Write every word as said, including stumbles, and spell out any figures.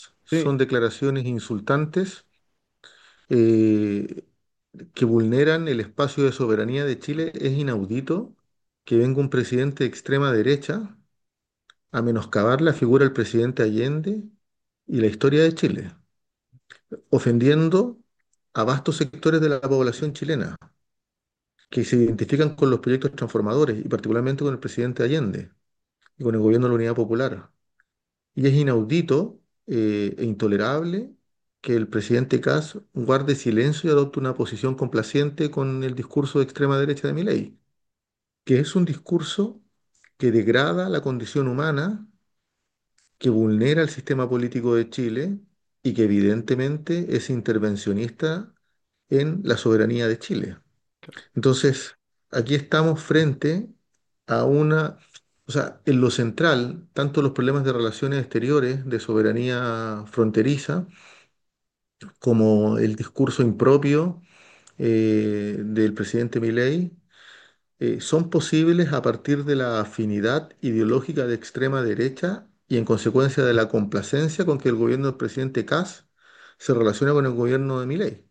Sí, Son declaraciones insultantes eh, que vulneran el espacio de soberanía de Chile. Es inaudito que venga un presidente de extrema derecha a menoscabar la figura del presidente Allende y la historia de Chile, ofendiendo a vastos sectores de la población chilena que se identifican con los proyectos transformadores y particularmente con el presidente Allende y con el gobierno de la Unidad Popular. Y es inaudito eh, e intolerable que el presidente Kass guarde silencio y adopte una posición complaciente con el discurso de extrema derecha de Milei, que es un discurso que degrada la condición humana, que vulnera el sistema político de Chile y que evidentemente es intervencionista en la soberanía de Chile. claro, Entonces, aquí estamos frente a una, o sea, en lo central, tanto los problemas de relaciones exteriores, de soberanía fronteriza, como el discurso impropio eh, del presidente Milei, eh, son posibles a partir de la afinidad ideológica de extrema derecha y en consecuencia de la complacencia con que el gobierno del presidente Kass se relaciona con el gobierno de Milei.